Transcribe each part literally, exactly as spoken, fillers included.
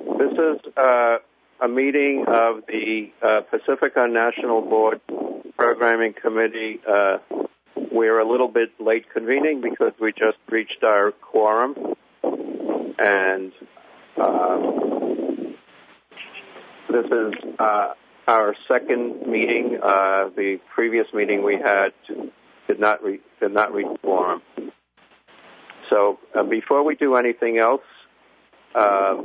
This is uh, a meeting of the uh, Pacifica National Board Programming Committee. Uh, we're a little bit late convening because we just reached our quorum, and um, this is uh, our second meeting. Uh, the previous meeting we had did not re- did not reach quorum. So uh, before we do anything else, uh,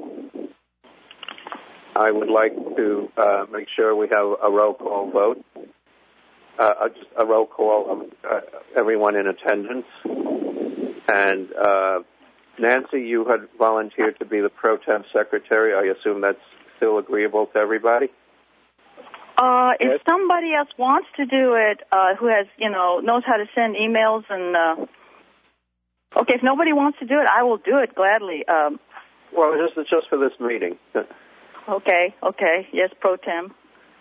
I would like to uh, make sure we have a roll call vote, uh, just a roll call of uh, everyone in attendance. And uh, Nancy, you had volunteered to be the pro tem secretary. I assume that's still agreeable to everybody? Uh, if yes. somebody else wants to do it, uh, who has, you know, knows how to send emails and, uh, okay, if nobody wants to do it, I will do it gladly. Um, well, this is just for this meeting. Okay, okay, yes, pro tem.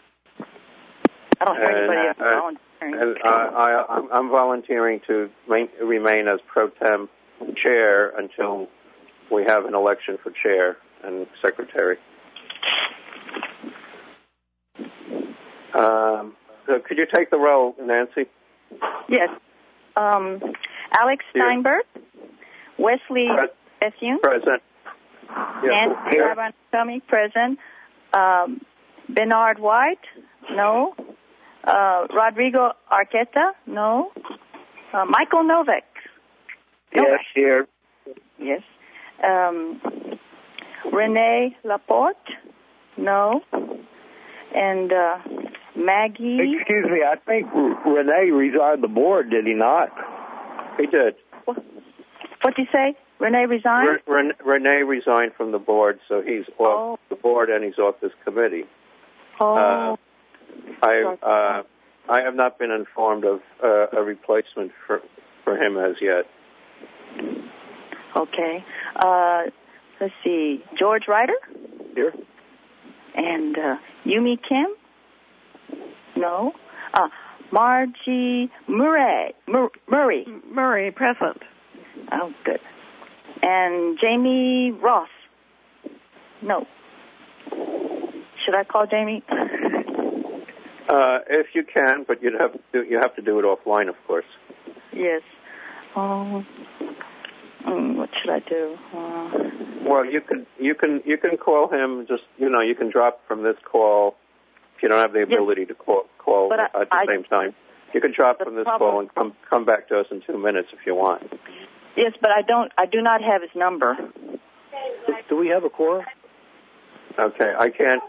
I don't hear anybody else uh, volunteering. And uh, I, I'm, I'm volunteering to main, remain as pro tem chair until we have an election for chair and secretary. Um, so could you take the roll, Nancy? Yes. Um, Alex Here. Steinberg, Wesley Pre- Bethune, Present. Yes. Nancy Rabantommy, present. Um, Bernard White, no. Uh, Rodrigo Arqueta, no. Uh, Michael Novak. Yes, here. Yes. Um, Renee Laporte, no. And uh, Maggie. Excuse me, I think Renee resigned the board, did he not? He did. What did you say? Renee resigned? Re- Renee resigned from the board, so he's off oh. the board and he's off this committee. Oh. Uh, I uh, I have not been informed of uh, a replacement for for him as yet. Okay. Uh, let's see. George Ryder? Here. And uh, Yumi Kim? No. Uh, Margie Murray. Mur- Murray. Murray, present. Oh, good. And Jamie Ross? No. Should I call Jamie? Uh, if you can, but you'd have to, you have to do it offline, of course. Yes. Um, um, what should I do? Uh, well, you can you can you can call him. Just you know, you can drop from this call if you don't have the ability yes. to call call but at I, the I, same time. You can drop from this problem, call and come come back to us in two minutes if you want. Yes, but I don't. I do not have his number. Do we have a quorum? Okay, I can't.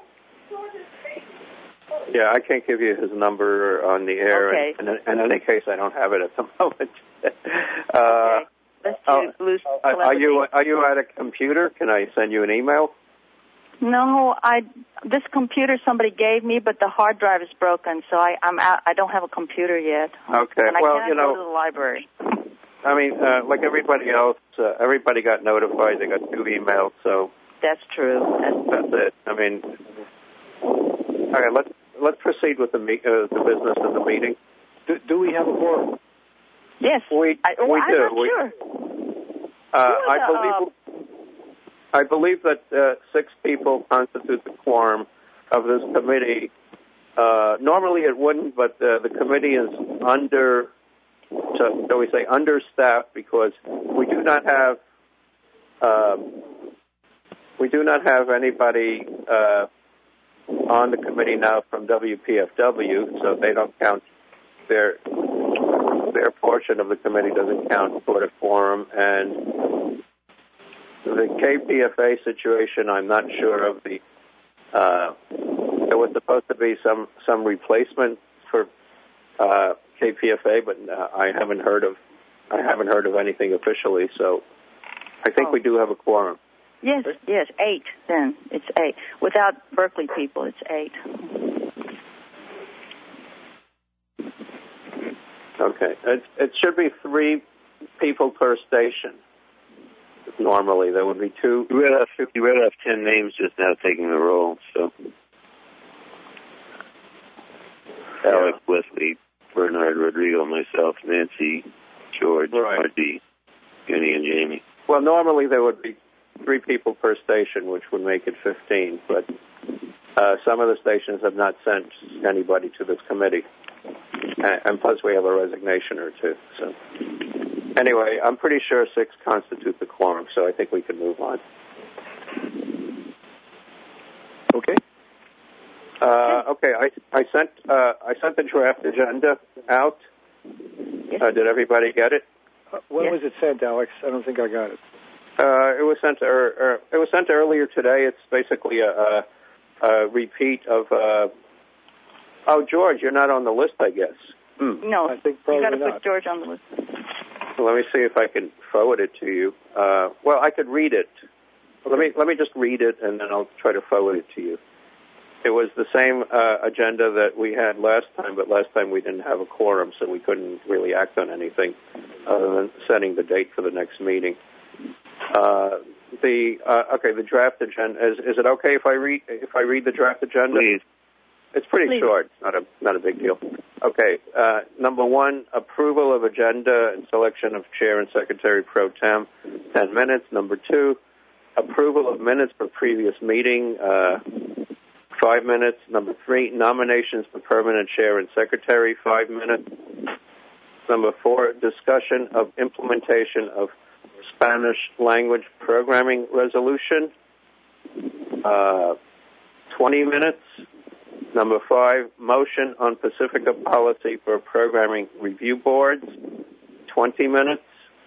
Yeah, I can't give you his number on the air. Okay. And, and in any case, I don't have it at the moment. uh, okay. Let's do uh, loose are you are you at a computer? Can I send you an email? No, I this computer somebody gave me, but the hard drive is broken, so I I'm out, I don't have a computer yet. Okay. And I well, can't you know, go to the library. I mean, uh, like everybody else, uh, everybody got notified. They got two emails, so that's true. That's, that's it. I mean, okay. Let's let's proceed with the me- uh, the business of the meeting. Do, do we have a quorum? Yes, we I, oh, we I'm do. not we, sure. Uh, I the, believe uh, I believe that uh, six people constitute the quorum of this committee. Uh, normally it wouldn't, but uh, the committee is under. So, so we say understaffed because we do not have um, we do not have anybody uh, on the committee now from W P F W, so they don't count. Their their portion of the committee doesn't count toward a quorum, and the K P F A situation, I'm not sure of the. Uh, there was supposed to be some some replacement for. Uh, K P F A, but uh, I haven't heard of I haven't heard of anything officially. So I think oh. we do have a quorum. Yes, yes, eight. Then it's eight. Without Berkeley people, it's eight. Okay, it, it should be three people per station. Normally, there would be two. You read off, you read off ten names just now taking the roll. So yeah. Alex, Wesley, Bernard, Rodrigo, myself, Nancy, George, right. Marty, Jenny, and Jamie. Well, normally there would be three people per station, which would make it fifteen. But uh, some of the stations have not sent anybody to this committee. And, and plus we have a resignation or two. So anyway, I'm pretty sure six constitutes a quorum, so I think we can move on. Okay. Uh, okay, I, I sent uh, I sent the draft agenda out. Uh, did everybody get it? Uh, when Yes. was it sent, Alex? I don't think I got it. Uh, it was sent. Er, er, it was sent earlier today. It's basically a, a, a repeat of. Uh, oh, George, you're not on the list, I guess. Hmm. No, I think you probably got to not. put George on the list. Well, let me see if I can forward it to you. Uh, well, I could read it. Let me let me just read it, and then I'll try to forward it to you. It was the same uh, agenda that we had last time, but last time we didn't have a quorum, so we couldn't really act on anything other than setting the date for the next meeting. Uh, the uh, okay, the draft agenda. Is, is it okay if I read if I read the draft agenda? Please. It's pretty Please. short. Not a not a big deal. Okay. Uh, number one, approval of agenda and selection of chair and secretary pro tem, ten minutes. Number two, approval of minutes for previous meeting. Uh, Five minutes. Number three, nominations for permanent chair and secretary, five minutes. Number four, discussion of implementation of Spanish language programming resolution, uh, twenty minutes. Number five, motion on Pacifica policy for programming review boards, twenty minutes.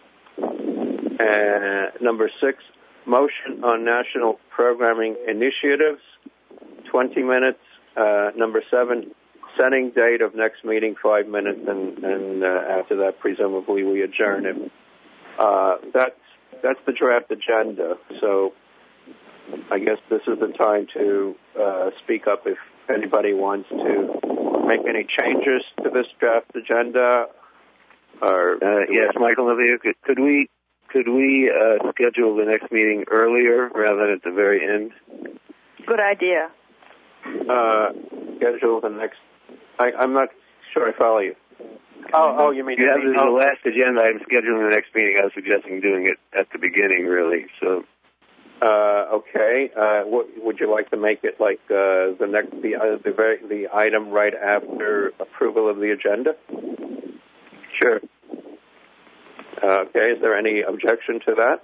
And number six, motion on national programming initiatives, twenty minutes. Uh, number seven, setting date of next meeting, five minutes, and, and uh, after that, presumably, we adjourn it. Uh, that's, that's the draft agenda. So I guess this is the time to uh, speak up if anybody wants to make any changes to this draft agenda. Or Uh, yes, Michael Levy, could, could we could we uh, schedule the next meeting earlier rather than at the very end? Good idea. Uh, schedule the next. I, I'm not sure I follow you. Oh, oh, you mean You have you mean- the oh, last agenda item scheduling the next meeting. I was suggesting doing it at the beginning, really. So, Uh, okay. Uh, what, would you like to make it like uh, the next the uh, the very the item right after approval of the agenda? sure. Uh, okay. Is there any objection to that?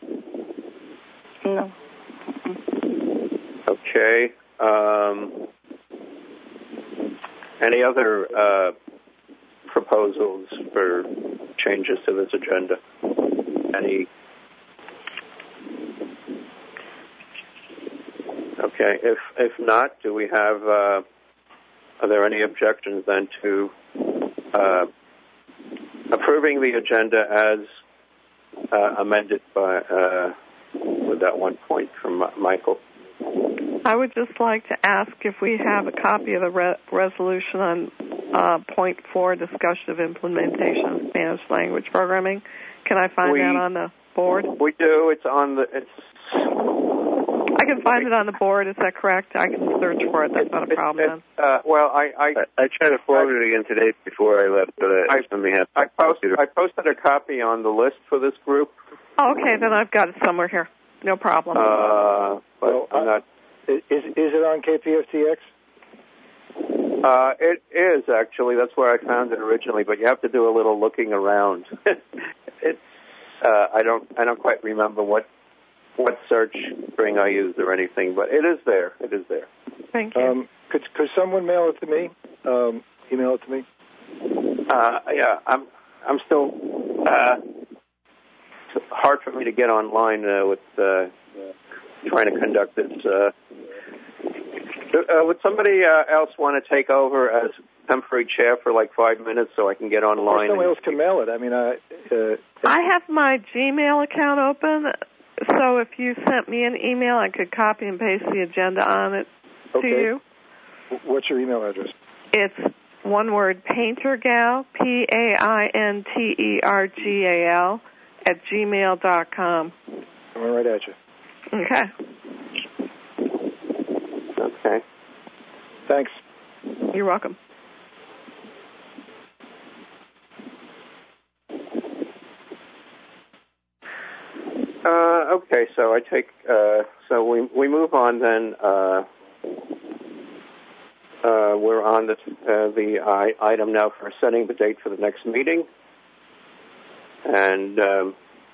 No. Okay. Um, any other uh, proposals for changes to this agenda? Any? Okay. If if not, do we have? Uh, are there any objections then to uh, approving the agenda as uh, amended by uh, with that one point from Michael? I would just like to ask if we have a copy of the re- resolution on uh, point four, discussion of implementation of Spanish language programming. Can I find We- that on the board? We do. It's on the. It's. I can find it on the board. Is that correct? I can search for it. That's not a problem then. Uh, well, I I, I, I tried to forward it again today before I left, but I, I, I let me have I, post, I posted a copy on the list for this group. Oh, okay, then I've got it somewhere here. No problem. Uh, but Well, I'm not. Is, is it on K P F T X? Uh, it is actually. That's where I found it originally. But you have to do a little looking around. it's. Uh, I don't. I don't quite remember what what search string I used or anything, but it is there. It is there. Thank you. Um, could could someone mail it to me? Um, email it to me. Uh, yeah, I'm. I'm still. Uh, it's hard for me to get online uh, with uh, trying to conduct this. Uh, uh, would somebody uh, else want to take over as temporary chair for like five minutes so I can get Or online? someone and- else can mail it. I mean, I. Uh, I have my Gmail account open, so if you sent me an email, I could copy and paste the agenda on it Okay. to you. What's your email address? It's one word, paintergal, P A I N T E R G A L, at gmail dot com. I'm right at you. Okay. Okay. Thanks. You're welcome. Uh, okay, so so I take, uh, so we we move on then. Uh, uh, we're on the, uh, the I, item now for setting the date for the next meeting. And um,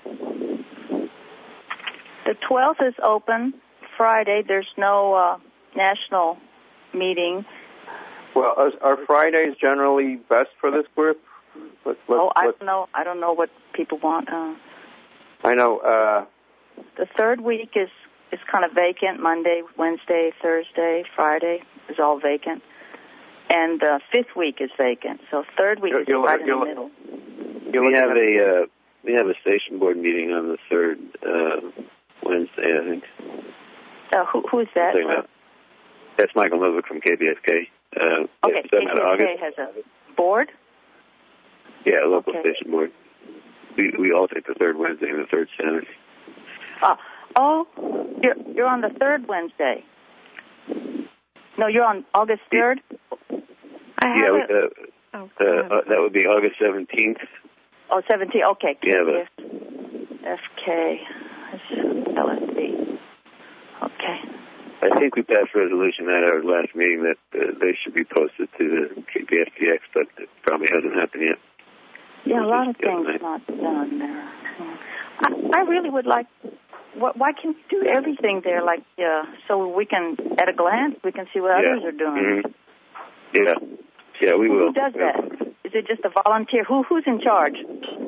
the twelfth is open, Friday. There's no uh, national meeting. Well, are, are Fridays generally best for this group? Let's, let's, oh, I don't know. I don't know what people want. Uh, I know. Uh, the third week is, is kind of vacant. Monday, Wednesday, Thursday, Friday is all vacant. And the fifth week is vacant. So third week you're, is you're, right you're, in the middle. We have a uh, we have a station board meeting on the third uh, Wednesday, I think. Uh, who, who's that? That's Michael Novick from K B S K. Uh, okay, K B S K has a board? Yeah, a local okay. station board. We we all take the third Wednesday and the third Saturday. Uh, oh, you're you're on the third Wednesday. No, you're on August third? I have yeah, it. Uh, oh, uh, uh, that would be August seventeenth. Oh, seventeenth, okay. Yeah, but... F K, L S B. Okay. I think we passed a resolution at our last meeting that uh, they should be posted to the K B S T X, but it probably hasn't happened yet. Yeah, a lot of things not done there. I, I really would like... Why can't you do everything there, like, uh, so we can, at a glance, we can see what yeah. others are doing? Mm-hmm. Yeah, yeah, we Who will. Who does that? Is it just a volunteer? Who Who's in charge?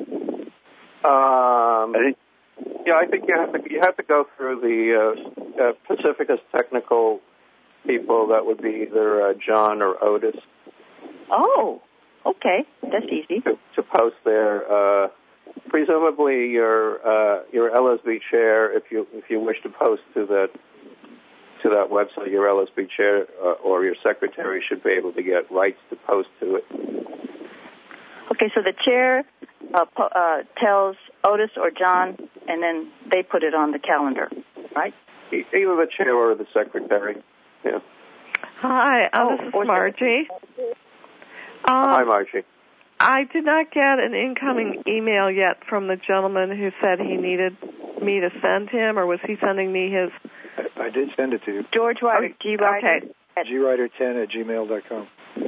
Um, I think, yeah, I think you have to you have to go through the uh, uh, Pacificus technical people. That would be either uh, John or Otis. Oh, okay, that's easy. To, to post there. Uh, Presumably, your uh, your L S B chair, if you if you wish to post to that to that website, your L S B chair uh, or your secretary should be able to get rights to post to it. Okay, so the chair uh, po- uh, tells Otis or John, and then they put it on the calendar, right? Either the chair or the secretary. Yeah. Hi, oh, this is Margie. Um, Hi, Margie. I did not get an incoming email yet from the gentleman who said he needed me to send him, or was he sending me his? I, I did send it to you. George Ryder, G. Ryder. Okay. G Ryder ten at gmail dot com.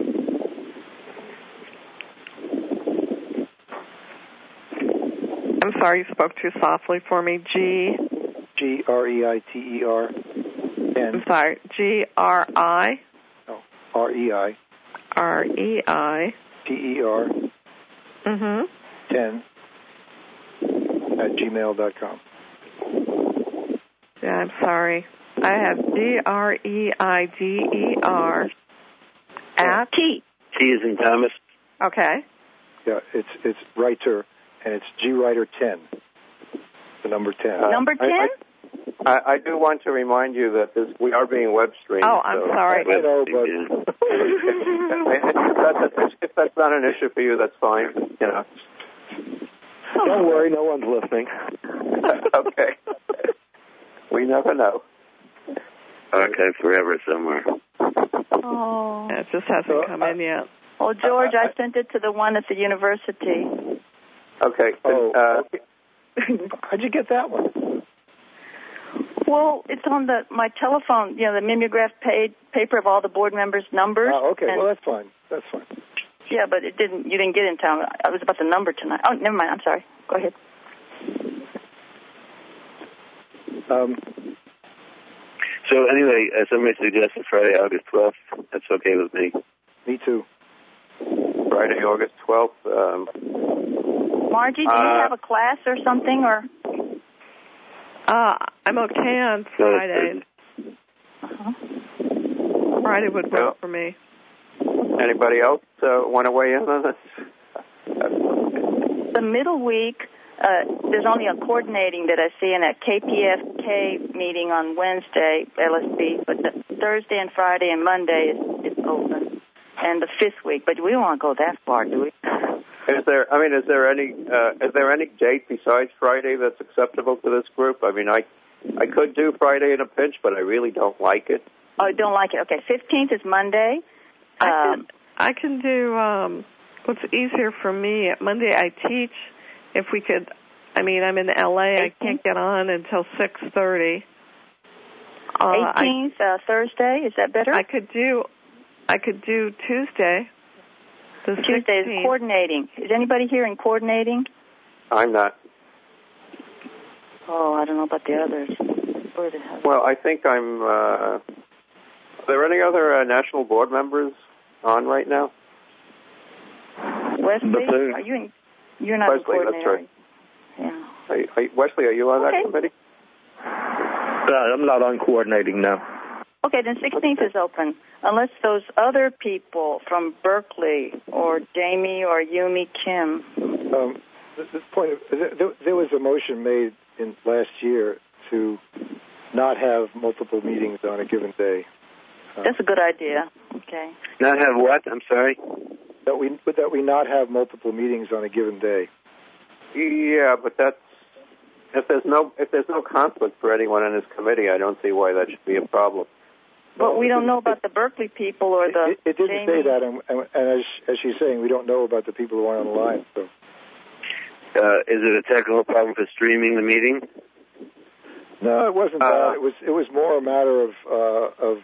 I'm sorry, you spoke too softly for me. G. G R E I T E R. ten. I'm sorry. G R I. No. R E I. R E I. T E R. Mm-hmm. ten at gmail dot com. Yeah, I'm sorry. I have D R E I D E R at T. T is in Thomas. Okay. Yeah, it's it's writer, and it's G Ryder ten. The number ten. Uh, number ten? I, I, I do want to remind you that this, we are being web streamed. Oh, I'm so sorry. I know, but if, that's, if that's not an issue for you, that's fine. You know. Don't worry, no one's listening. Okay. We never know. Archive forever somewhere. Oh. Yeah, it just hasn't come in yet. Well, George, I sent it to the one at the university. Okay. Oh, uh, how'd you get that one? Well, it's on the my telephone, you know, the mimeograph paid paper of all the board members' numbers. Oh, okay. And, well, that's fine. That's fine. yeah, but it didn't. You didn't get it in time. I was about the number tonight. Oh, never mind. I'm sorry. Go ahead. Um, So anyway, uh, somebody suggested Friday, August twelfth. That's okay with me. me too. Friday, August twelfth. Um, Margie, do uh, you have a class or something, or? Uh, I'm okay on Fridays. Uh-huh. Friday would work Yeah. for me. Anybody else uh, want to weigh in on this? The middle week, uh, there's only a coordinating that I see in a K P F K meeting on Wednesday, L S B, but the Thursday and Friday and Monday is, is open, and the fifth week. But we don't want to go that far, do we? Is there? I mean, is there any? Uh, is there any date besides Friday that's acceptable to this group? I mean, I, I could do Friday in a pinch, but I really don't like it. Oh, you don't like it? Okay, fifteenth is Monday. I Um, can, I can do um, what's easier for me. Monday I teach. If we could I mean, I'm in L A. I can't get on until six thirty. Uh, eighteenth, uh, Thursday. Is that better? I could do, I could do Tuesday. The Tuesday is coordinating. Is anybody here in coordinating? I'm not. Oh, I don't know about the others. Well, I think I'm. Uh, are there any other uh, national board members on right now? Wesley, are you in? You're not Wesley, in that's right. Yeah. Are you, are you, Wesley, are you on okay. that committee? Uh, I'm not on coordinating now. Okay, then sixteenth is open, unless those other people from Berkeley or Jamie or Yumi Kim. Um, this, this point, there, there was a motion made in last year to not have multiple meetings on a given day. Uh, That's a good idea. Okay. Not have what? I'm sorry. That we that we not have multiple meetings on a given day. Yeah, but that's if there's no if there's no conflict for anyone in this committee, I don't see why that should be a problem. But we don't know about the Berkeley people or the. It, it didn't Jamie. say that, and, and, and as as she's saying, we don't know about the people who are on the line. So, uh, is it a technical problem for streaming the meeting? No, it wasn't uh, that. It was it was more a matter of uh, of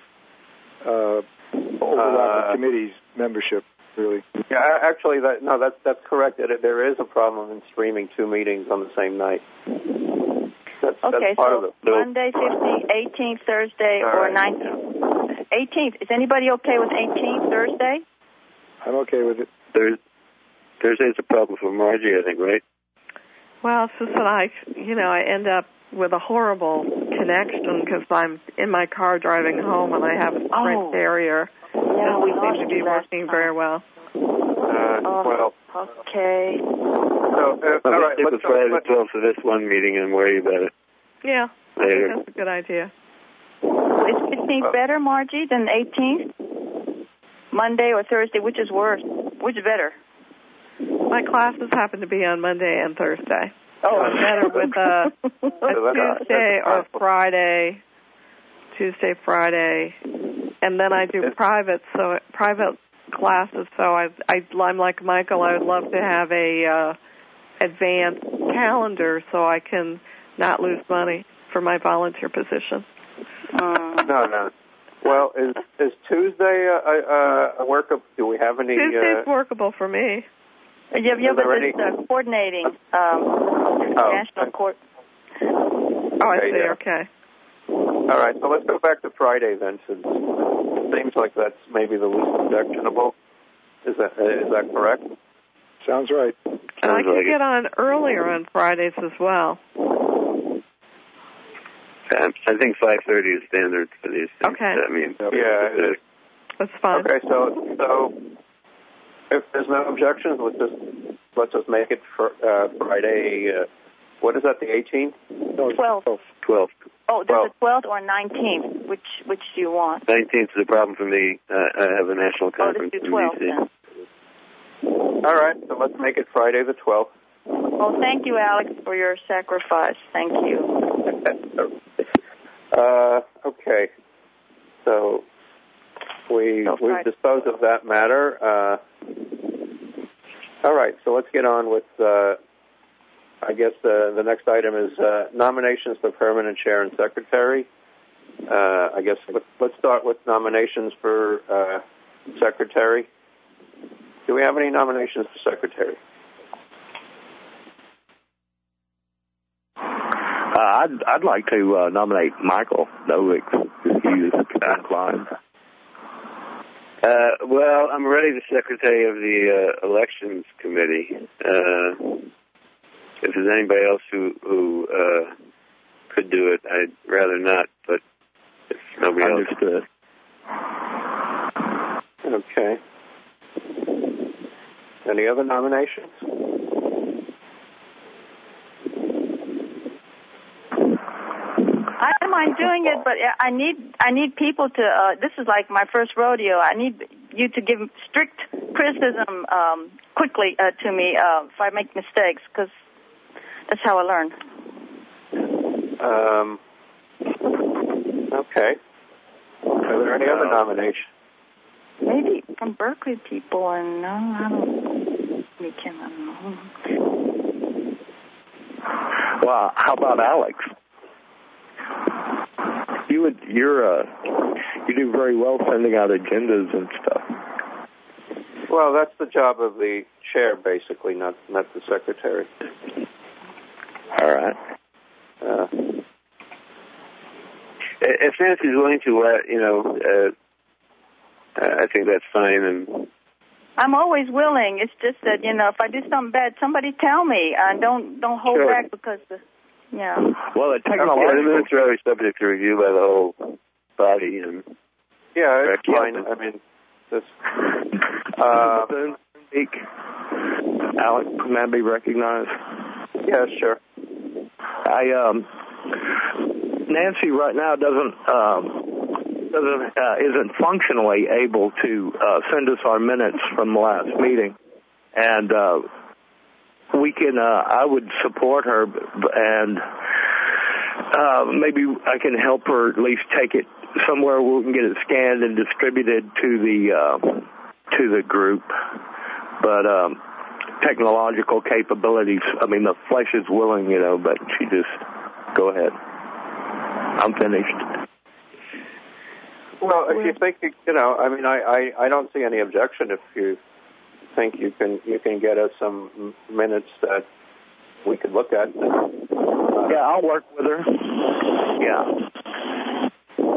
uh, overlap uh, of committees membership, really. Yeah, actually, that no, that's that's correct. It, there is a problem in streaming two meetings on the same night. That's, okay, that's part so of it. Monday, fifteenth, eighteenth, Thursday, All or right. nineteenth. eighteenth. Is anybody okay with eighteenth, Thursday? I'm okay with it. Thursday, Thursday's a problem for Margie, I think, right? Well, it's just that I, you know, I end up with a horrible connection because I'm in my car driving home and I have a Sprint Oh. Carrier. Yeah, Doesn't we seem lost to be you last working time. very well. Uh, Oh, well, okay. so, uh, Well, all let's right, stick let's with go. Friday the Let, twelfth for this one meeting and worry about it Yeah, I later. think that's a good idea. Is fifteenth better, Margie, than eighteenth? Monday or Thursday, which is worse? Which is better? My classes happen to be on Monday and Thursday. Oh, I'm better with a, a Tuesday or Friday, Tuesday, Friday, and then I do private, so private classes. So I, I, I'm like Michael. I would love to have a uh, advanced calendar so I can not lose money for my volunteer position. Uh, no, no. Well, is is Tuesday a, a, a workable? Do we have any? Tuesday's Uh, workable for me. yeah, yeah, but there it's any- uh, coordinating. Um, Oh. national court. Oh, I Okay, see. yeah. Okay. all right, so let's go back to Friday then, since it seems like that's maybe the least objectionable. Is that uh, is that correct? Sounds right. And I Sounds can like get it. on earlier on Fridays as well. Um, I think five thirty is standard for these things. Okay. I mean, Yeah. That's fine. Okay, so so if there's no objections, let's just let's just make it for uh, Friday. Uh, what is that? The eighteenth? No, it's Twelve. twelfth. Oh, there's a twelfth or nineteenth. Which which do you want? nineteenth is a problem for me. Uh, I have a national Oh, conference let's do in twelve D C. then. All right, so let's make it Friday the twelfth. Oh, thank you, Alex, for your sacrifice. Thank you. uh, okay, so we So we've Friday. disposed of that matter. Uh, all right, so let's get on with. Uh, I guess uh, the next item is uh, nominations for permanent chair and secretary. Uh, I guess let, let's start with nominations for uh, secretary. Do we have any nominations for secretary? Uh, I'd I'd like to uh, nominate Michael Novick if he is inclined. Uh, well, I'm already the secretary of the uh, elections committee. Uh, if there's anybody else who who uh, could do it, I'd rather not. But if nobody Understood. else, Okay. Any other nominations? I don't mind doing it, but I need I need people to. Uh, this is like my first rodeo. I need you to give strict criticism um, quickly uh, to me uh, if I make mistakes, because that's how I learn. Um, okay. Are there any other nominations? Maybe from Berkeley people, and no, I don't. We can. I don't know. Well, how about Alex? You would, you're, uh, you do very well sending out agendas and stuff. Well, that's the job of the chair, basically, not not the secretary. All right. Uh, If Nancy's willing to, uh, you know, uh, I think that's fine. And I'm always willing. It's just that, you know, if I do something bad, somebody tell me. Uh, don't don't hold Sure. back because, the, yeah. Well, the yeah, technological... the minutes are always subject to review by the whole body. And yeah, it's Correct. fine. I mean, this. Uh, Speak. Alex, can that be recognized? yeah, sure. I um, Nancy right now doesn't um, doesn't uh, isn't functionally able to uh, send us our minutes from the last meeting, and uh, we can. Uh, I would support her, and uh, maybe I can help her at least take it somewhere where we can get it scanned and distributed to the uh, to the group, but. Um, technological capabilities. I mean, the flesh is willing, you know, but she just, go ahead. I'm finished. Well, if you think, you know, I mean, I, I, I don't see any objection if you think you can you can get us some minutes that we could look at. Uh, yeah, I'll work with her. Yeah.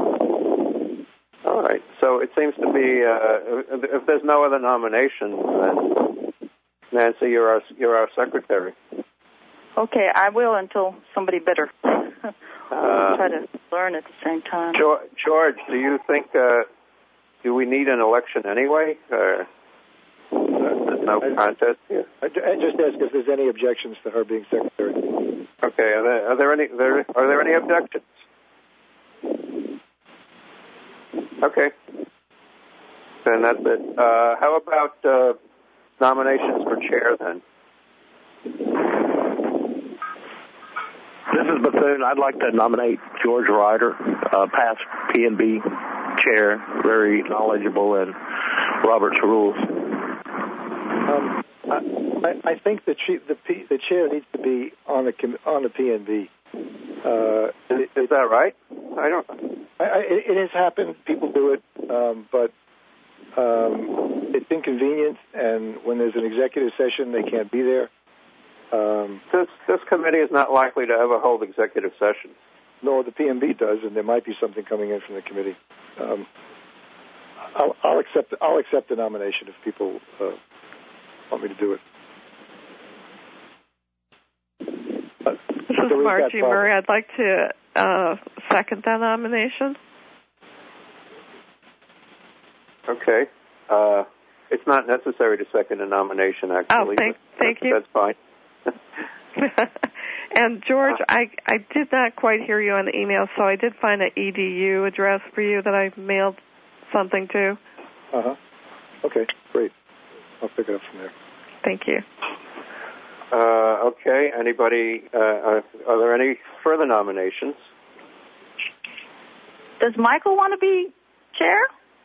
All right. So it seems to be, uh, if, if there's no other nominations, then Nancy, you're our you're our secretary. Okay, I will until somebody better. Uh, try to learn at the same time. George, George do you think, uh, do we need an election anyway? Or there's no contest here? I, I just ask if there's any objections to her being secretary. Okay, are there, are there any there are there any objections? Okay, then that's it. Uh, how about uh, nominations for chair then? This is Bethune. I'd like to nominate George Ryder, uh, past P N B chair, very knowledgeable in Robert's rules. Um, I, I think the, chief, the, P, the chair needs to be on the on the P N B. Uh, is, is that right? I don't. I, I, it has happened. People do it, um, but um, it's inconvenient. And when there's an executive session, they can't be there. Um, this this committee is not likely to ever hold executive sessions. No, the P M B does, and there might be something coming in from the committee. Um, I'll, I'll accept. I'll accept the nomination if people uh, want me to do it. Uh, this is Margie Murray. I'd like to uh, second that nomination. Okay. Uh, it's not necessary to second a nomination, actually. Oh, thank, thank that's, you. That's fine. And George, I I did not quite hear you on the email, so I did find an E D U address for you that I mailed something to. Uh huh. Okay, great. I'll pick it up from there. Thank you. Uh, okay. Anybody? Uh, are, are there any further nominations? Does Michael want to be chair?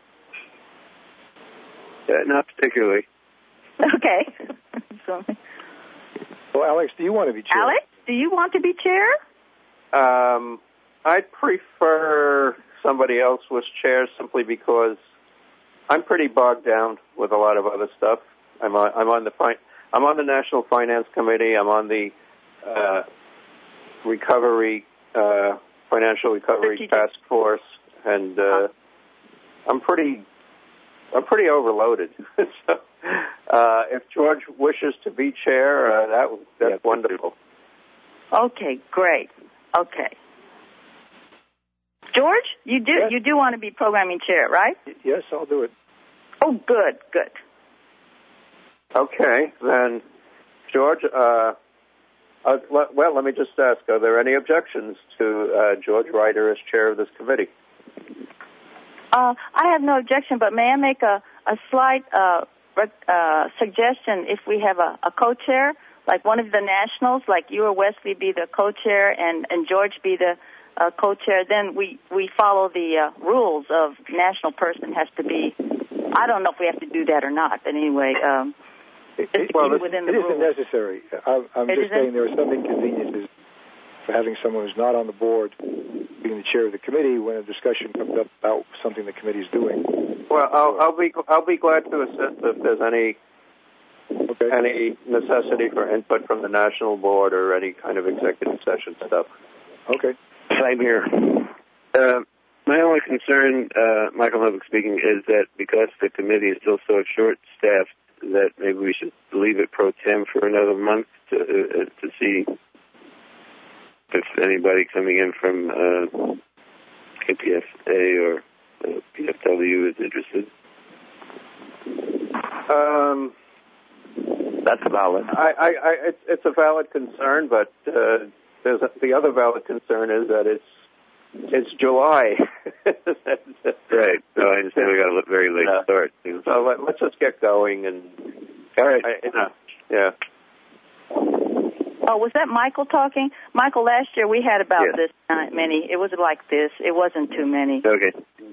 uh, not particularly. Okay. So, well, Alex, do you want to be chair? Alex, do you want to be chair? Um, I'd prefer somebody else was chair simply because I'm pretty bogged down with a lot of other stuff. I'm on, I'm on the fi- I'm on the National Finance Committee. I'm on the uh, recovery uh, financial recovery task force, and uh, I'm pretty I'm pretty overloaded. So, uh, if George wishes to be chair, uh, that that's yeah, wonderful. Okay, great. Okay, George, you do yes. you do want to be programming chair, right? Yes, I'll do it. Oh, good, good. Okay, then, George. Uh, uh, well, let me just ask: are there any objections to uh, George Ryder as chair of this committee? Uh, I have no objection, but may I make a a slight uh, uh, suggestion? If we have a, a co-chair, like one of the nationals, like you or Wesley be the co-chair and, and George be the uh, co-chair, then we, we follow the uh, rules of national person has to be. I don't know if we have to do that or not, but anyway, um, it, it, well, within it the isn't rules. necessary. I, I'm it just saying there are some inconveniences for having someone who's not on the board being the chair of the committee when a discussion comes up about something the committee is doing. Well, I'll, I'll be I'll be glad to assist if there's any okay. any necessity for input from the national board or any kind of executive session stuff. Okay. Same here. Uh, my only concern, uh, Michael Novick speaking, is that because the committee is still so short-staffed, that maybe we should leave it pro tem for another month to uh, to see if anybody coming in from uh, K P F A or uh, P F W is interested. Um, That's valid. I, I, I it's, it's a valid concern, but uh, there's a, the other valid concern is that it's it's July. Right. No, I understand. We got a very late yeah. start. So let, let's just get going and. All right. I, yeah. yeah. Oh, was that Michael talking? Michael, last year we had about yes. this many. It was like this. It wasn't too many. Okay.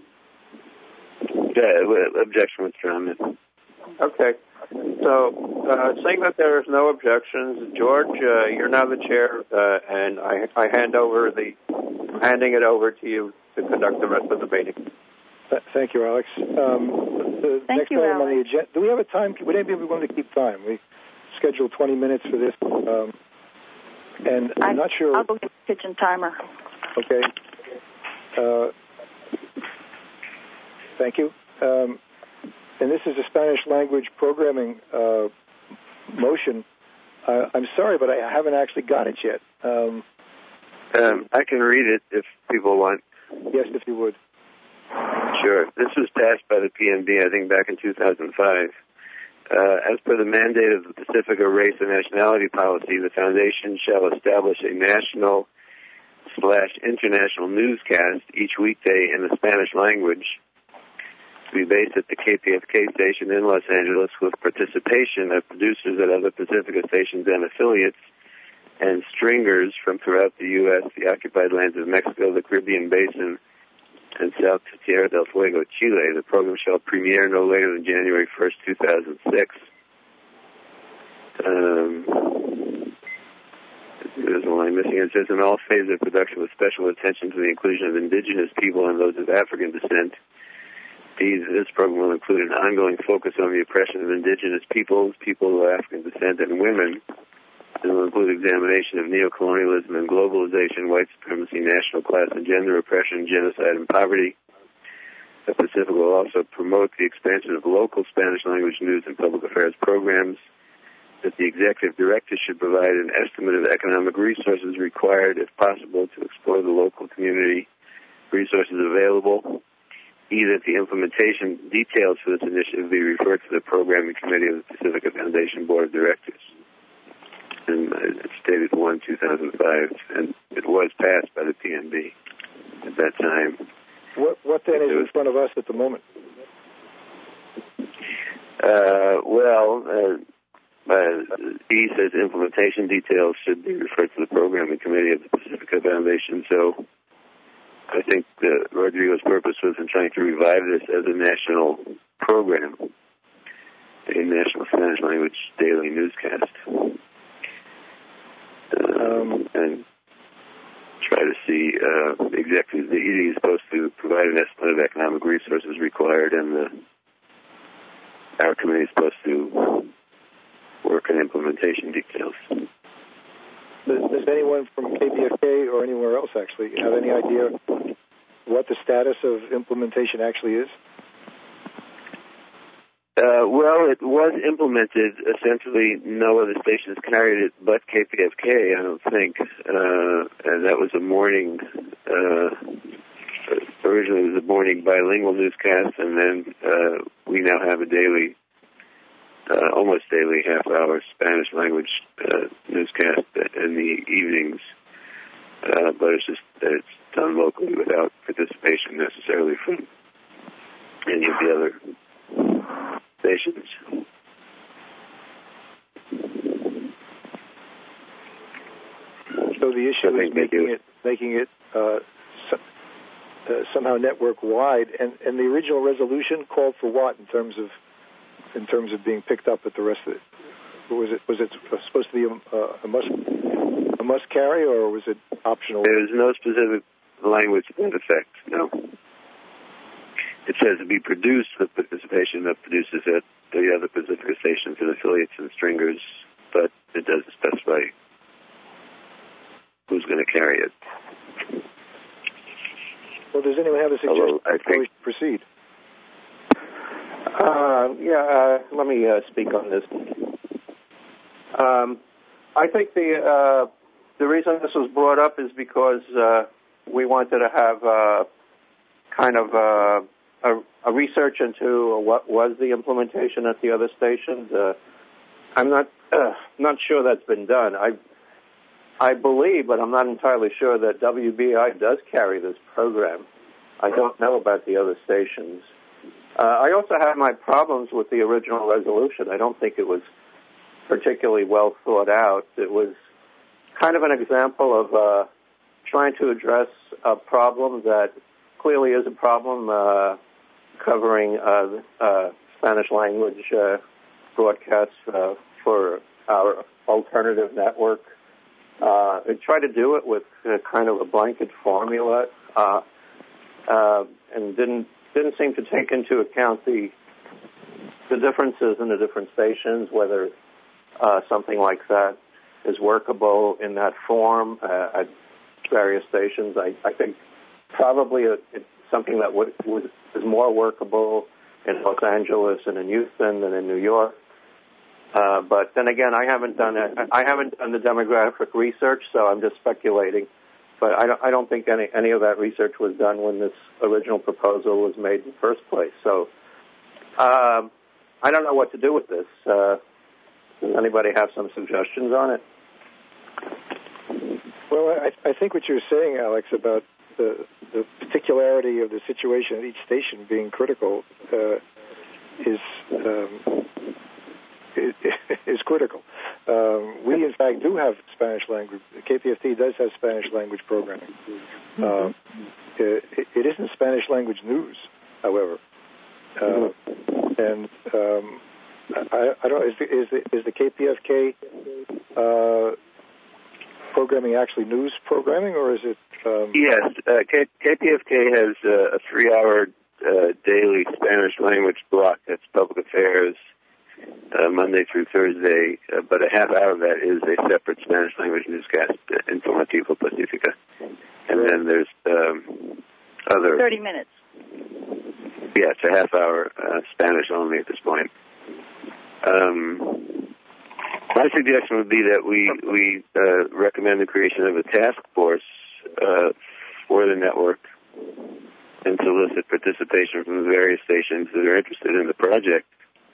Yeah, objection withdrawn. Okay. So, uh, seeing that there is no objections, George, uh, you're now the chair, uh, and I, I hand over the, handing it over to you to conduct the rest of the meeting. Thank you, Alex. Um, the Thank next you, item Alex. on the agenda. Do we have a time? Would anybody be willing to keep time? We scheduled twenty minutes for this, um, and I'm I, not sure. I'll go get the kitchen timer. Okay. Uh, thank you. Um, and this is a Spanish language programming uh, motion. Uh, I'm sorry, but I haven't actually got it yet. Um, Um, I can read it if people want. yes, if you would. Sure. This was passed by the P N B, I think, back in two thousand five. Uh, as per the mandate of the Pacifica Race and Nationality Policy, the Foundation shall establish a national slash international newscast each weekday in the Spanish language to be based at the K P F K station in Los Angeles with participation of producers at other Pacifica stations and affiliates and stringers from throughout the U S, the occupied lands of Mexico, the Caribbean Basin, and South to Tierra del Fuego, Chile. The program shall premiere no later than January first, two thousand six. Um, there's a line missing. It says, in all phases of production with special attention to the inclusion of indigenous people and those of African descent. These, this program will include an ongoing focus on the oppression of indigenous peoples, people of African descent, and women. It will include examination of neocolonialism and globalization, white supremacy, national class and gender oppression, genocide and poverty. The Pacific will also promote the expansion of local Spanish language news and public affairs programs. That the executive director should provide an estimate of economic resources required, if possible, to explore the local community resources available. E, that the implementation details for this initiative be referred to the Programming Committee of the Pacifica Foundation Board of Directors. And it's dated one two thousand five, and it was passed by the P N B at that time. What, what then is in front of us at the moment? Uh, well, uh, uh, E says implementation details should be referred to the Programming Committee of the Pacifica Foundation. So I think uh, Rodrigo's purpose was in trying to revive this as a national program, a national Spanish language daily newscast. Um, and try to see uh, exactly the E D is supposed to provide an estimate of economic resources required, and the our committee is supposed to work on implementation details. Does, does anyone from K P F K or anywhere else actually have any idea what the status of implementation actually is? Uh, well, it was implemented. Essentially, no other stations carried it but K P F K, I don't think. Uh, and that was a morning, uh, originally it was a morning bilingual newscast, and then uh, we now have a daily, uh, almost daily half-hour Spanish language uh, newscast in the evenings. Uh, but it's just that it's done locally without participation necessarily from any of the other stations. So the issue is making it making it uh, so, uh, somehow network wide, and, and the original resolution called for what in terms of in terms of being picked up at the rest of it? Was it was it supposed to be a, a must a must carry, or was it optional? There is no specific language to that effect, no. It says to be produced with participation of producers at the other Pacifica stations and affiliates and stringers, but it doesn't specify who's going to carry it. Well, does anyone have a suggestion Although I before think, we proceed? Uh, yeah, uh, let me uh, speak on this. Um, I think the uh, the reason this was brought up is because uh, we wanted to have uh, kind of uh, a, a research into what was the implementation at the other stations. Uh, I'm not uh, not sure that's been done. I I believe, but I'm not entirely sure that W B I does carry this program. I don't know about the other stations. Uh, I also have my problems with the original resolution. I don't think it was particularly well thought out. It was kind of an example of uh, trying to address a problem that clearly is a problem, uh, covering uh, uh, Spanish language uh, broadcasts uh, for our alternative network. Uh, it tried to do it with uh, kind of a blanket formula, uh, uh, and didn't didn't seem to take into account the the differences in the different stations, whether uh, something like that is workable in that form uh, at various stations. I, I think probably a, it's something that would, would, is more workable in Los Angeles and in Houston than in New York. Uh, but then again, I haven't done it. I haven't done the demographic research, so I'm just speculating. But I don't, I don't think any, any of that research was done when this original proposal was made in the first place. So um, I don't know what to do with this. Uh, does anybody have some suggestions on it? Well, I, I think what you're saying, Alex, about the, the particularity of the situation at each station being critical uh, is um, is critical. Um, we, in fact, do have Spanish language. K P F T does have Spanish language programming. Mm-hmm. Uh, it, it isn't Spanish language news, however. Uh, mm-hmm. And um, I, I don't. Is the, is the, is the K P F K uh, programming actually news programming, or is it? Um... Yes, uh, K- KPFK has uh, a three-hour uh, daily Spanish language block. That's public affairs. Uh, Monday through Thursday, uh, but a half hour of that is a separate Spanish language newscast, uh, Informativo Pacifica. And then there's um, other... thirty minutes. Yeah, it's a half hour uh, Spanish only at this point. Um, my suggestion would be that we, we uh, recommend the creation of a task force uh, for the network and solicit participation from the various stations that are interested in the project.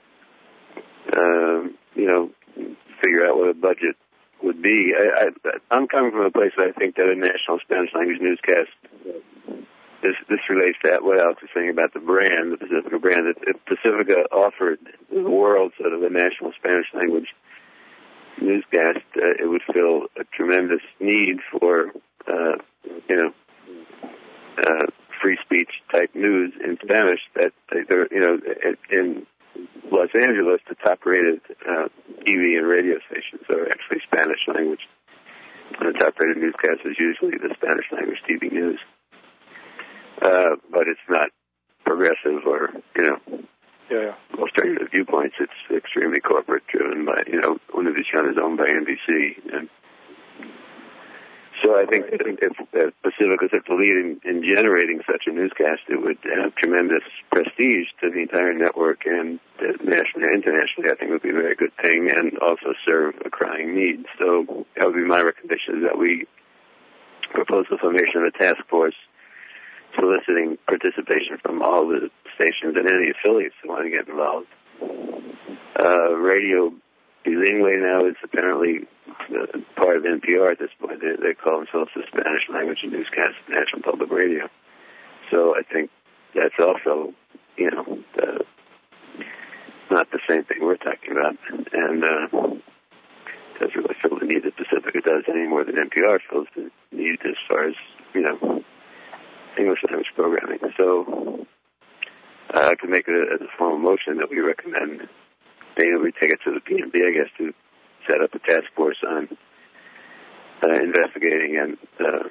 Um, you know, figure out what a budget would be. I, I, I'm coming from a place that I think that a national Spanish language newscast, this this relates to that, what Alex was saying about the brand, the Pacifica brand. That if Pacifica offered the world sort of a national Spanish language newscast, uh, it would fill a tremendous need for, uh, you know, uh, free speech type news in Spanish that, they're, you know, in Los Angeles, the top-rated uh, T V and radio stations are actually Spanish language. And the top-rated newscast is usually the Spanish language T V news. Uh, but it's not progressive or, you know, yeah, yeah. alternative viewpoints. It's extremely corporate-driven by, you know, Univision is owned by N B C. And so I think that if, if Pacifica took the lead in, in generating such a newscast, it would have tremendous prestige to the entire network, and uh, nationally and internationally, I think it would be a very good thing and also serve a crying need. So that would be my recommendation, is that we propose the formation of a task force soliciting participation from all the stations and any affiliates that want to get involved. Uh, Radio Bilingüe now is apparently uh, part of N P R at this point. They, they call themselves the Spanish language newscast National Public Radio. So I think that's also, you know, uh, not the same thing we're talking about. And uh, doesn't really fill the need that Pacifica does any more than N P R fills the need as far as, you know, English language programming. So uh, I could make it as a formal motion that we recommend. Maybe we take it to the P M B, I guess, to set up a task force on uh, investigating and uh,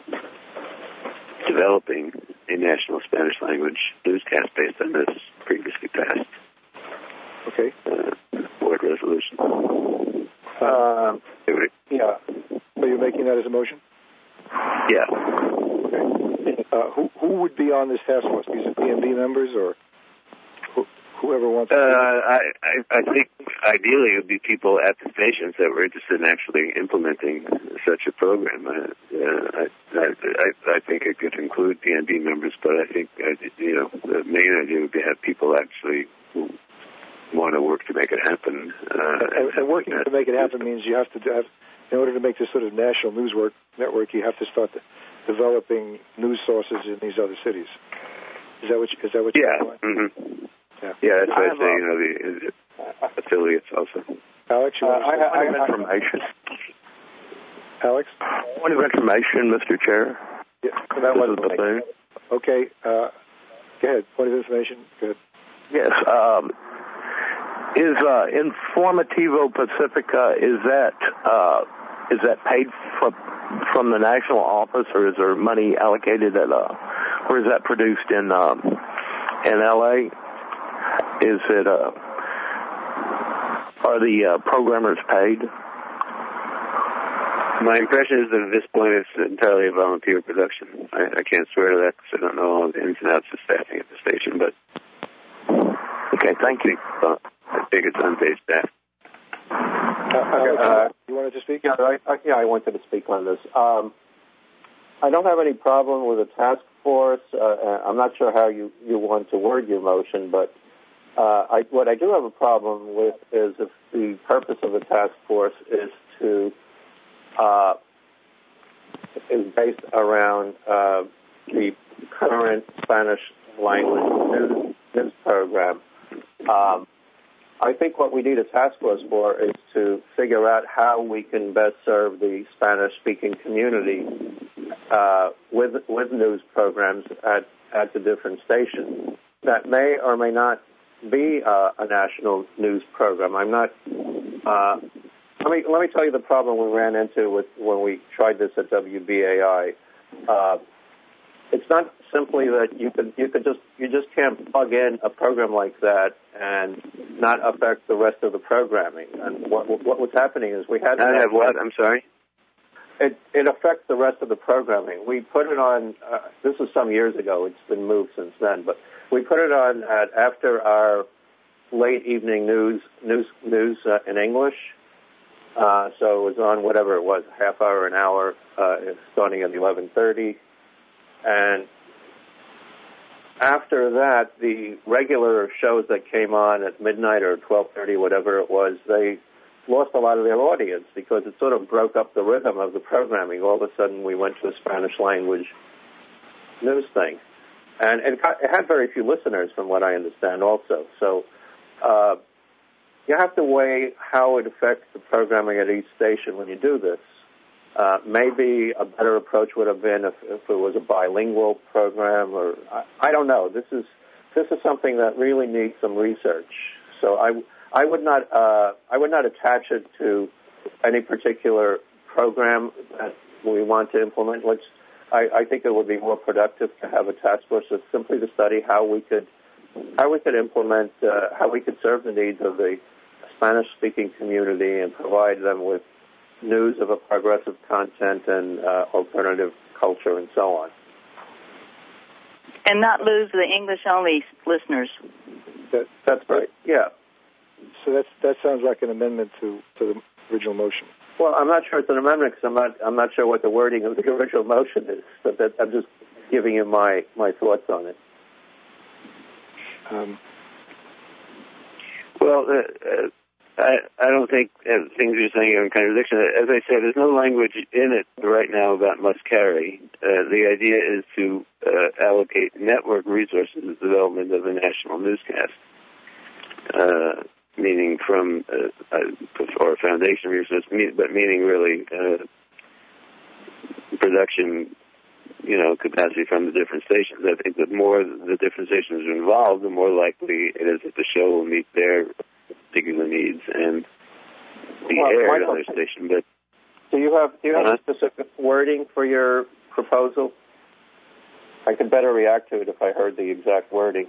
developing a national Spanish language newscast based on this previously passed okay. uh, board resolution. Uh, yeah. So you're making that as a motion? Yeah. Okay. Uh, who who would be on this task force? These are P N B members or who, whoever wants Uh, to? I, I, I think ideally it would be people at the stations that were interested in actually implementing such a program. Uh, uh, I, I, I think it could include P N B members, but I think, uh, you know, the main idea would be to have people actually who want to work to make it happen. Uh, and, and working to make it happen means you have to have, in order to make this sort of national news work, network, you have to start the, developing news sources in these other cities. Is that what you, is that what yeah. you're doing? Mm-hmm. Yeah. Yeah, that's what I say, you know, the, the affiliates also. Alex, you uh, want to I, I have information. Alex? Point of information, Mister Chair. Yeah, that was the thing. Okay, uh, go ahead. Point of information. Go ahead. Yes. Um, is uh, Informativo Pacifica, is that uh, is that paid from from the national office, or is there money allocated at uh, or is that produced in um, in L A? Is it uh, are the uh, programmers paid? My impression is that at this point it's entirely a volunteer production. I, I can't swear to that because I don't know all the ins and outs of staffing at the station, but okay, thank you. Uh, I think it's unpaid staff. Uh, uh, you wanted to speak? Yeah, I, I, yeah, I wanted to speak on this. Um, I don't have any problem with a task force. Uh, I'm not sure how you, you want to word your motion, but uh, I, what I do have a problem with is if the purpose of the task force is to uh, is based around uh, the current Spanish language news, news program. Um, I think what we need a task force for is to figure out how we can best serve the Spanish-speaking community uh, with with news programs at, at the different stations. That may or may not be uh, a national news program. I'm not. Uh, let me let me tell you the problem we ran into with when we tried this at W B A I. Uh, it's not simply that you could you could just you just can't plug in a program like that and not affect the rest of the programming. And what what was happening is we had not have what? I'm sorry. It it affects the rest of the programming. We put it on. Uh, this was some years ago. It's been moved since then, but we put it on at, after our late evening news news news uh, in English. Uh, so it was on whatever it was, a half hour, an hour, uh, starting at eleven thirty. And after that, the regular shows that came on at midnight or twelve thirty, whatever it was, they lost a lot of their audience because it sort of broke up the rhythm of the programming. All of a sudden, we went to a Spanish language news thing. And it, got, it had very few listeners, from what I understand, also. So uh, you have to weigh how it affects the programming at each station when you do this. Uh, maybe a better approach would have been if, if it was a bilingual program, or I, I don't know. This is this is something that really needs some research. So I, I would not uh, I would not attach it to any particular program that we want to implement. Let's, I, I think it would be more productive to have a task force just simply to study how we could how we could implement uh, how we could serve the needs of the Spanish-speaking community and provide them with news of a progressive content and uh, alternative culture and so on. And not lose the English-only listeners. That, that's right, yeah. So that's, that sounds like an amendment to, to the original motion. Well, I'm not sure it's an amendment because I'm not, I'm not sure what the wording of the original motion is, but that, I'm just giving you my, my thoughts on it. Um, well, uh, uh, I, I don't think uh, things you're saying are in contradiction. As I said, there's no language in it right now about must carry. Uh, the idea is to uh, allocate network resources to the development of a national newscast, uh, meaning from, uh, uh, or foundation resources, but meaning really uh, production, you know, capacity from the different stations. I think that more the different stations are involved, the more likely it is that the show will meet their particular needs and be well, aired Michael, on their station. But Do you have do you have uh, specific wording for your proposal? I could better react to it if I heard the exact wording.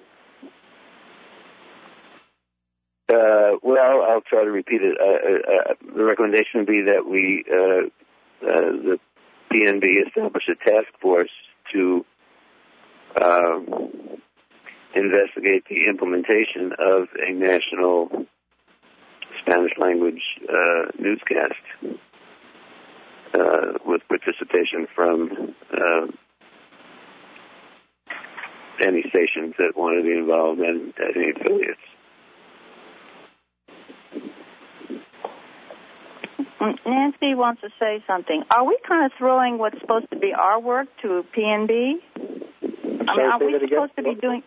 Uh, well, I'll try to repeat it. Uh, uh, the recommendation would be that we, uh, uh, the P N B, establish a task force to uh, investigate the implementation of a national Spanish language uh, newscast uh, with participation from uh, any stations that want to be involved and any affiliates. Nancy wants to say something. Are we kind of throwing what's supposed to be our work to P N B? I mean, are we supposed to be doing...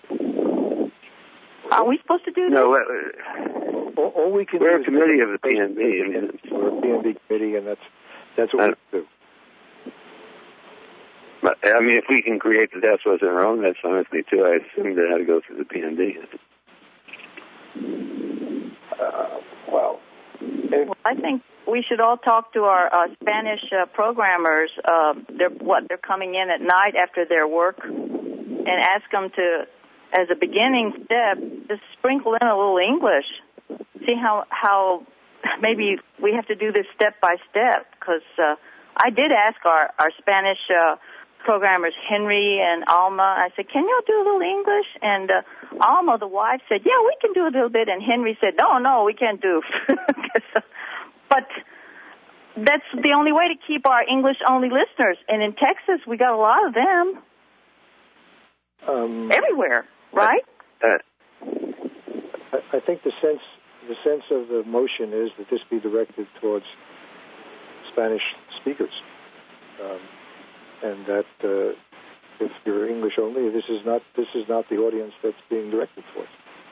Are we supposed to do this? No, uh, all, all we can we're do a committee of the P N B. I mean, we're a P N B committee, and that's that's what uh, we do. But, I mean, if we can create the task force on our own, that's fine with me, too. I assume they had to go through the P N B. Uh, well... Well, I think we should all talk to our uh, Spanish uh, programmers. Uh, they're what they're coming in at night after their work, and ask them to, as a beginning step, just sprinkle in a little English. See how how maybe we have to do this step by step. Because uh, I did ask our our Spanish uh, programmers, Henry and Alma. I said, "Can y'all do a little English?" And uh, Alma, the wife, said, "Yeah, we can do a little bit." And Henry said, "No, no, we can't do." But that's the only way to keep our English-only listeners. And in Texas, we got a lot of them. Um, Everywhere, right? Uh, I, I think the sense the sense of the motion is that this be directed towards Spanish speakers, um, and that uh, if you're English only, this is not this is not the audience that's being directed towards.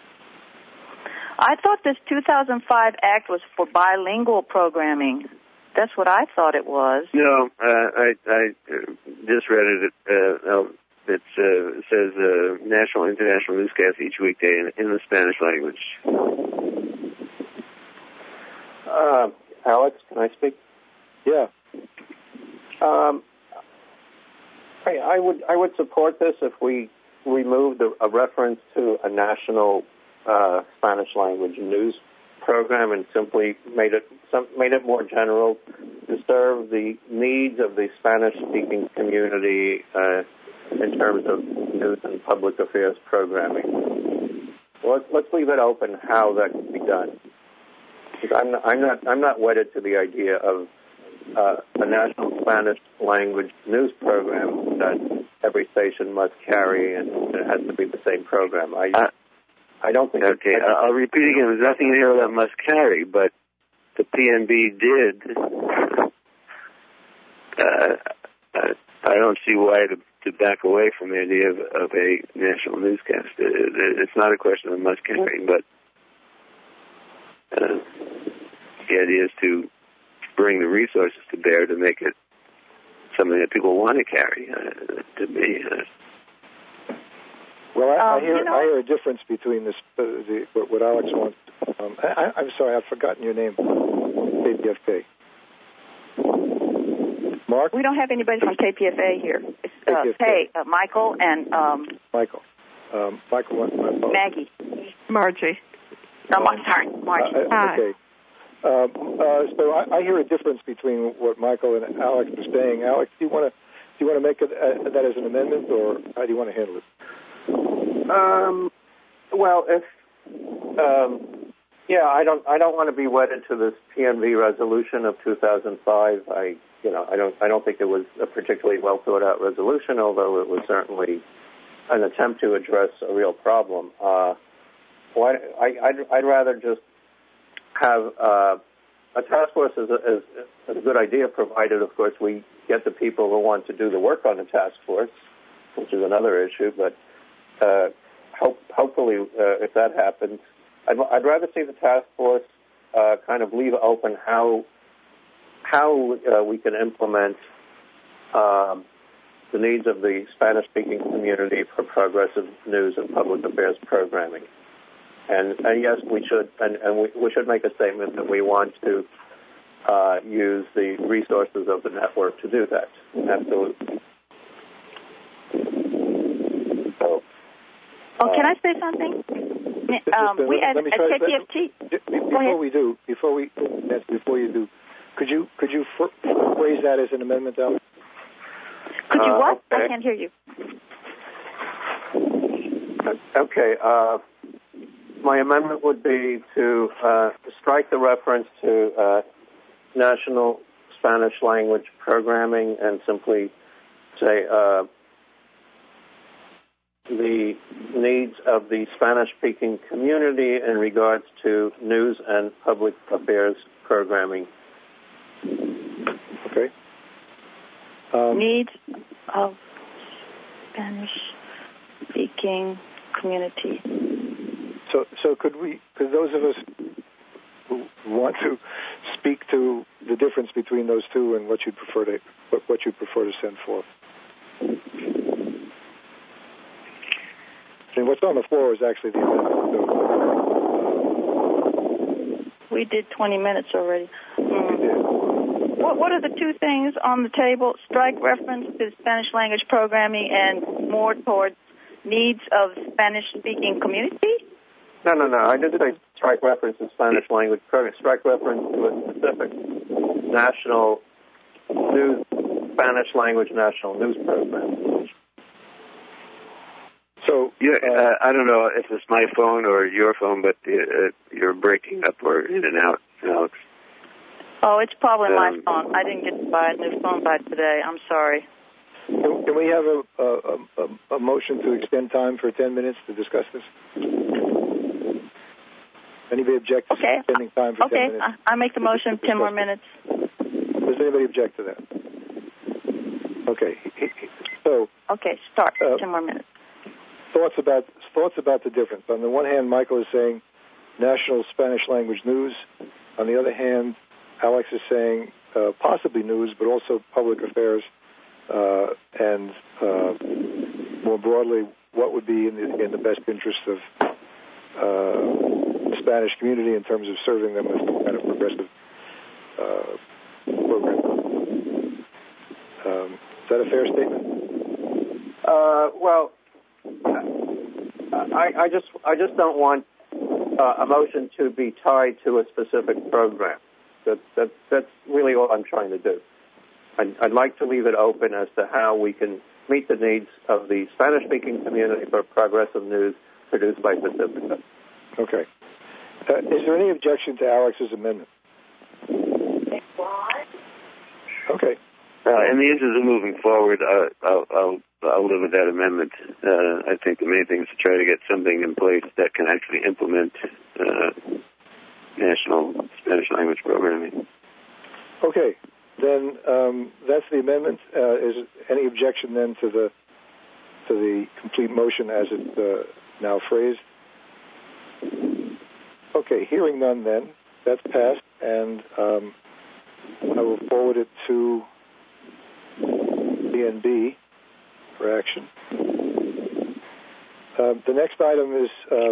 I thought this two thousand five Act was for bilingual programming. That's what I thought it was. No, uh, I, I just read it. Uh, it uh, says uh, national and international newscast each weekday in, in the Spanish language. Uh, Alex, can I speak? Yeah. Um, I, I would I would support this if we removed a, a reference to a national uh, Spanish language news program and simply made it some, made it more general to serve the needs of the Spanish-speaking community uh, in terms of news and public affairs programming. Let's, let's leave it open how that can be done. I'm not, I'm not I'm not wedded to the idea of uh, a national Spanish language news program that every station must carry and it has to be the same program. I uh, I don't think. Okay, it's, I'll repeat again. There's nothing in here that must carry, but the P N B did. Uh, I don't see why to, to back away from the idea of, of a national newscast. It, it, it's not a question of must carry, but uh, the idea is to bring the resources to bear to make it something that people want to carry. Uh, to me. Uh, Well, I, um, I hear you know, I hear a difference between this, uh, the, what, what Alex wants. Um, I, I'm sorry, I've forgotten your name. K P F K. Mark? We don't have anybody from K P F A here. It's uh, K P F K. Hey, uh, Michael and um, Michael. Um, Michael. Uh, Maggie. Margie. No, I'm sorry, Margie. Uh, Hi. okay. Um, uh, so I, I hear a difference between what Michael and Alex are saying. Alex, do you want to do you want to make it, uh, that as an amendment, or how do you want to handle it? Um, well, if um, yeah, I don't I don't want to be wedded to this P N B resolution of two thousand five. I you know I don't I don't think it was a particularly well thought out resolution, although it was certainly an attempt to address a real problem. Uh, why, I, I'd, I'd rather just have uh, a task force is a, is a good idea, provided, of course, we get the people who want to do the work on the task force, which is another issue. But uh, hope, hopefully, uh, if that happens, I'd, I'd rather see the task force uh, kind of leave open how how uh, we can implement um, the needs of the Spanish-speaking community for progressive news and public affairs programming. And, and yes, we should, and, and we, we should make a statement that we want to uh, use the resources of the network to do that. Absolutely. So, oh, can I say something? Um, let, we let, at, let me at try, K P F T. Let, before we do, before we before you do, could you could you phrase that as an amendment, Alex? Could you what? Uh, okay. I can't hear you. Okay. Uh, my amendment would be to uh, strike the reference to uh, national Spanish language programming and simply say uh, the needs of the Spanish-speaking community in regards to news and public affairs programming. Okay. Um, needs of Spanish-speaking community. So, so could we? Could those of us who want to speak to the difference between those two and what you'd prefer to what, what you prefer to send forth? And what's on the floor is actually the amendment. We did twenty minutes already. Mm. We did. What, what are the two things on the table? Strike reference to Spanish language programming and more towards needs of Spanish-speaking community? No, no, no. I didn't say strike reference to Spanish language programming. Strike reference to a specific national news, Spanish language national news program. So you, uh, I don't know if it's my phone or your phone, but uh, you're breaking up or in and out, Alex. Oh, it's probably um, my phone. I didn't get to buy a new phone by today. I'm sorry. Can, can we have a, a, a, a motion to extend time for ten minutes to discuss this? Anybody object to okay. extending time for okay. ten minutes? Okay, I, I make the motion, ten more minutes. Does anybody object to that? Okay. So. Okay, start. Uh, ten more minutes. Thoughts about thoughts about the difference. On the one hand, Michael is saying national Spanish language news. On the other hand, Alex is saying uh, possibly news, but also public affairs, uh, and uh, more broadly, what would be in the, in the best interest of uh, the Spanish community in terms of serving them with some kind of progressive uh, program. Um, is that a fair statement? Uh, well. I, I just I just don't want uh, a motion to be tied to a specific program. That, that that's really all I'm trying to do. I'd, I'd like to leave it open as to how we can meet the needs of the Spanish-speaking community for progressive news produced by Pacifica. Okay. Uh, is there any objection to Alex's amendment? Okay. Uh, in the interest of moving forward, uh, I'll, I'll I'll live with that amendment. Uh, I think the main thing is to try to get something in place that can actually implement uh, national Spanish language programming. Okay, then um, that's the amendment. Uh, is any objection then to the to the complete motion as it's uh, now phrased? Okay, hearing none then, that's passed, and um, I will forward it to B N B for action. Uh, the next item is uh,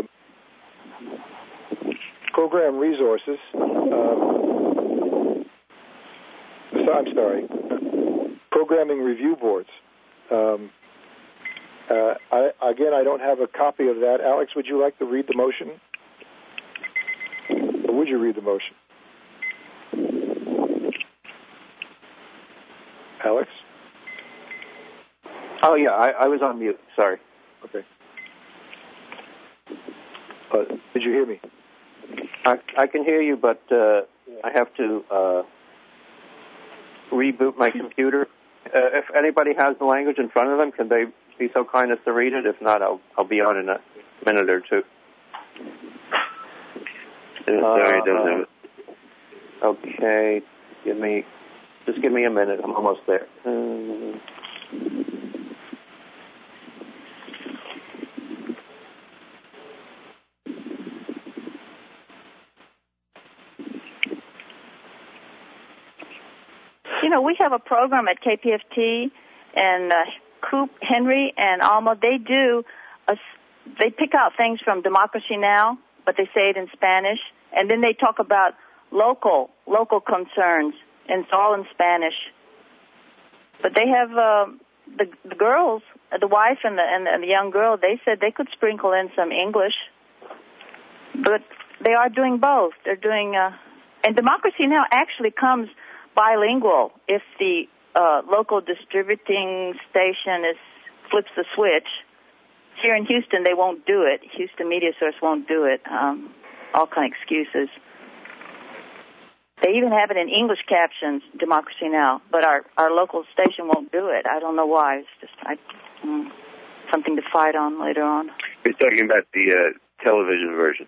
program resources. Um, so, I'm sorry, programming review boards. Um, uh, I, again, I don't have a copy of that. Alex, would you like to read the motion? Or would you read the motion? Alex? Oh, yeah, I, I was on mute. Sorry. Okay. Uh, did you hear me? I, I can hear you, but uh, I have to uh, reboot my computer. Uh, if anybody has the language in front of them, can they be so kind as to read it? If not, I'll I'll be on in a minute or two. Uh, sorry, I don't have it. Okay, give me just give me a minute. I'm almost there. Um, You know, we have a program at K P F T, and uh, Coop, Henry, and Alma, they do, a, they pick out things from Democracy Now!, but they say it in Spanish, and then they talk about local local concerns, and it's all in Spanish. But they have uh, the the girls, the wife and the, and the and the young girl. They said they could sprinkle in some English, but they are doing both. They're doing, uh, and Democracy Now! Actually comes bilingual if the uh, local distributing station is flips the switch. Here in Houston, they won't do it. Houston Media Source won't do it. Um, all kind of excuses. They even have it in English captions, Democracy Now!, but our, our local station won't do it. I don't know why. It's just I, mm, something to fight on later on. You're talking about the uh, television version.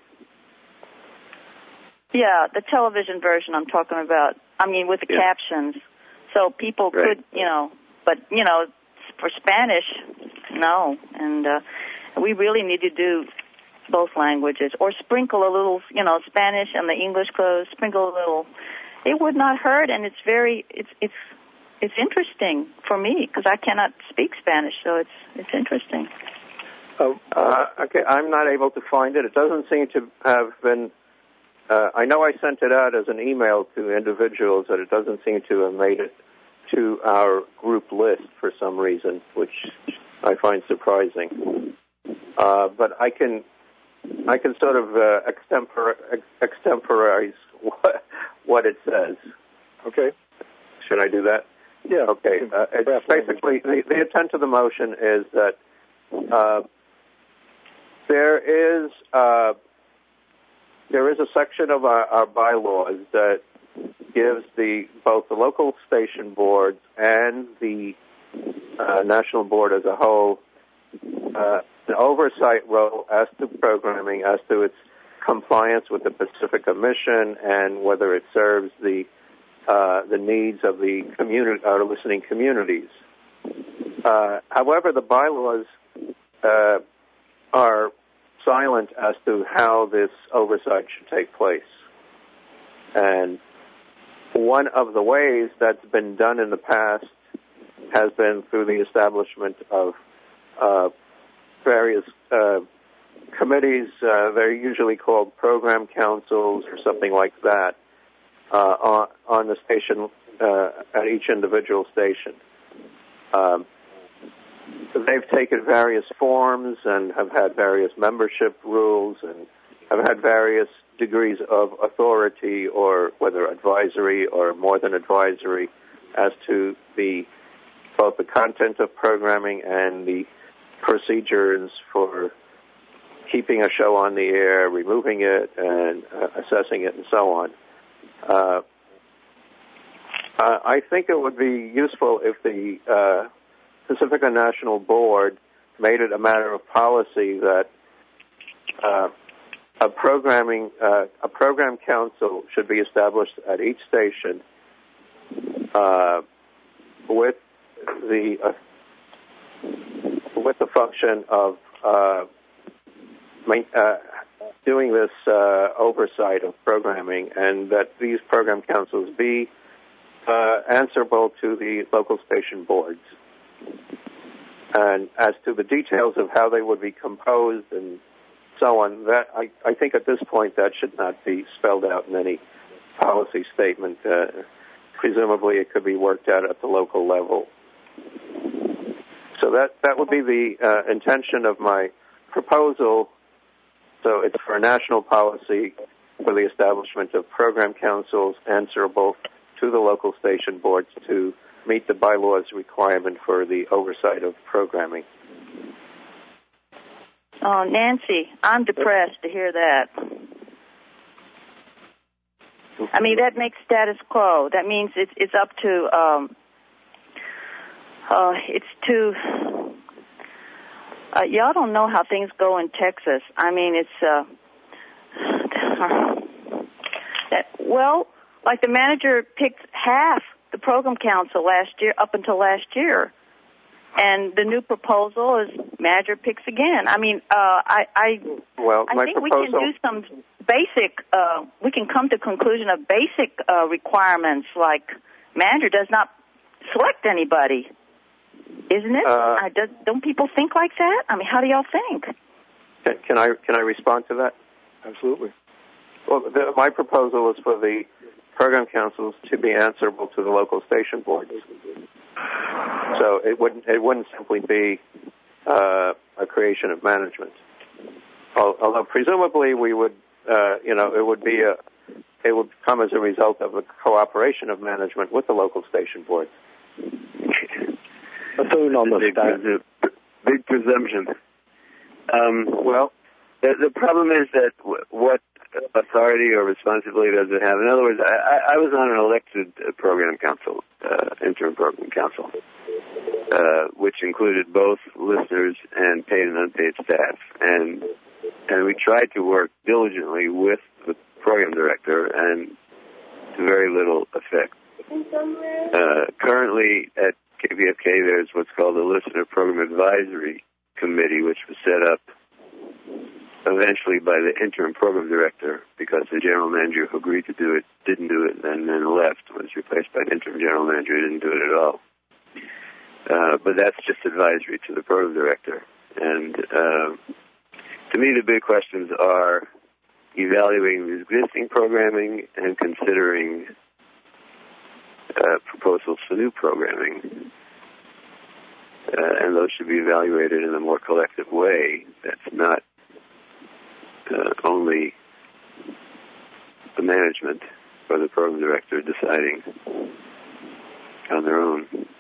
Yeah, the television version I'm talking about. I mean, with the yeah. captions. So people right. could, you know, but, you know, for Spanish, no. And uh, we really need to do both languages, or sprinkle a little, you know, Spanish and the English clothes, sprinkle a little. It would not hurt, and it's very, it's it's it's interesting for me because I cannot speak Spanish, so it's it's interesting. Oh, uh, okay, I'm not able to find it. It doesn't seem to have been. Uh, I know I sent it out as an email to individuals, but it doesn't seem to have made it to our group list for some reason, which I find surprising. Uh, but I can. I can sort of uh, extempor- ex- extemporize what, what it says. Okay. Should I do that? Yeah. Okay. Uh, it's basically, the, the intent of the motion is that uh, there is uh, there is a section of our, our bylaws that gives the both the local station boards and the uh, national board as a whole uh, an oversight role as to programming, as to its compliance with the Pacifica Mission, and whether it serves the uh, the needs of the community, our listening communities. Uh, however, the bylaws uh, are silent as to how this oversight should take place. And one of the ways that's been done in the past has been through the establishment of uh, various uh, committees. Uh, they're usually called program councils or something like that uh, on, on the station, uh, at each individual station. Um, they've taken various forms and have had various membership rules and have had various degrees of authority, or whether advisory or more than advisory, as to the both the content of programming and the procedures for keeping a show on the air, removing it, and uh, assessing it, and so on. Uh, I think it would be useful if the uh, Pacifica National Board made it a matter of policy that uh, a programming uh, a program council should be established at each station uh, with the uh, with the function of uh, main, uh, doing this uh, oversight of programming, and that these program councils be uh, answerable to the local station boards. And as to the details of how they would be composed and so on, that I, I think at this point that should not be spelled out in any policy statement. Uh, presumably it could be worked out at the local level. So that, that would be the uh, intention of my proposal. So it's for a national policy for the establishment of program councils answerable to the local station boards to meet the bylaws requirement for the oversight of programming. Oh, Nancy, I'm depressed to hear that. I mean, that makes status quo. That means it's it's up to um, uh, it's to uh, y'all don't know how things go in Texas. I mean, it's uh, that, well, like the manager picked half the program council last year, up until last year. And the new proposal is manager picks again. I mean, uh, I, I, well, I my think proposal... we can do some basic, uh, we can come to conclusion of basic uh, requirements, like manager does not select anybody, isn't it? Uh, I, does, don't people think like that? I mean, how do y'all think? Can, can I can I respond to that? Absolutely. Well, the, my proposal is for the program councils to be answerable to the local station boards. So it wouldn't it wouldn't simply be uh, a creation of management. Although presumably we would, uh, you know, it would be a it would come as a result of a cooperation of management with the local station boards. Bethune on the big, staff. Big presumption. Um, well, the, the problem is that w- what authority or responsibility does it have? In other words, I, I was on an elected program council, uh, interim program council, uh, which included both listeners and paid and unpaid staff, and and we tried to work diligently with the program director, and to very little effect. Uh, currently at K P F K, there's what's called the Listener Program Advisory Committee, which was set up eventually by the interim program director because the general manager who agreed to do it didn't do it and then left, was replaced by an interim general manager who didn't do it at all. Uh, but that's just advisory to the program director. And uh, to me, the big questions are evaluating the existing programming and considering uh, proposals for new programming. Uh, and those should be evaluated in a more collective way. That's not uh, only the management or the program director deciding on their own.